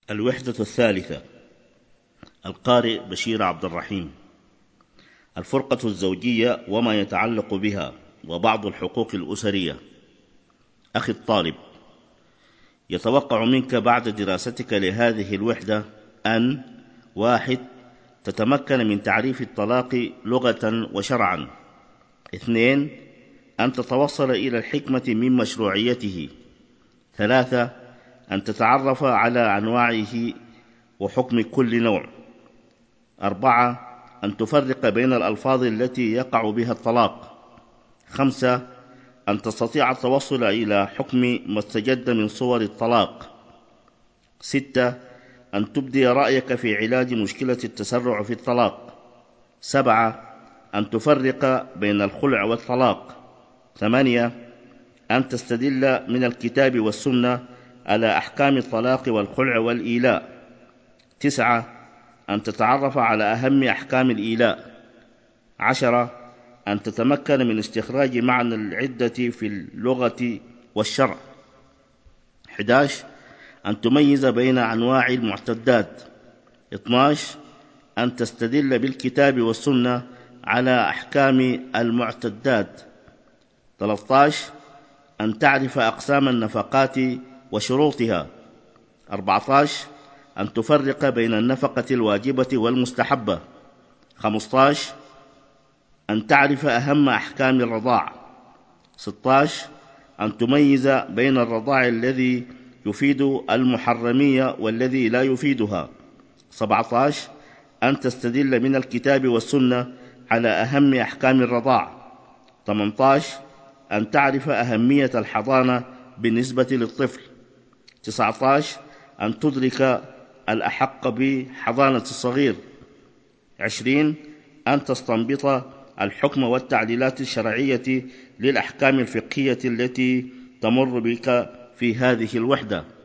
الوحدة الثالثة. القارئ بشير عبد الرحيم. الفرقة الزوجية وما يتعلق بها وبعض الحقوق الأسرية. أخي الطالب، يتوقع منك بعد دراستك لهذه الوحدة أن: 1. تتمكن من تعريف الطلاق لغة وشرعا. 2. أن تتوصل إلى الحكمة من مشروعيته. 3. أن تتعرف على أنواعه وحكم كل نوع. 4. أن تفرق بين الألفاظ التي يقع بها الطلاق. 5. أن تستطيع التوصل إلى حكم ما استجد من صور الطلاق. 6. أن تبدي رأيك في علاج مشكلة التسرع في الطلاق. 7. أن تفرق بين الخلع والطلاق. 8. أن تستدل من الكتاب والسنة على أحكام الطلاق والخلع والإيلاء. 9. أن تتعرف على أهم أحكام الإيلاء. 10. أن تتمكن من استخراج معنى العدة في اللغة والشرع. 11. أن تميز بين أنواع المعتدات. 12. أن تستدل بالكتاب والسنة على أحكام المعتدات. 13. أن تعرف أقسام النفقات وشروطها. 14. أن تفرق بين النفقة الواجبة والمستحبة. 15. أن تعرف أهم أحكام الرضاع. 16. أن تميز بين الرضاع الذي يفيد المحرمية والذي لا يفيدها. 17. أن تستدل من الكتاب والسنة على أهم أحكام الرضاع. 18. أن تعرف أهمية الحضانة بالنسبة للطفل. 19. أن تدرك الأحق بحضانة الصغير. 20. أن تستنبط الحكم والتعليلات الشرعية للأحكام الفقهية التي تمر بك في هذه الوحدة.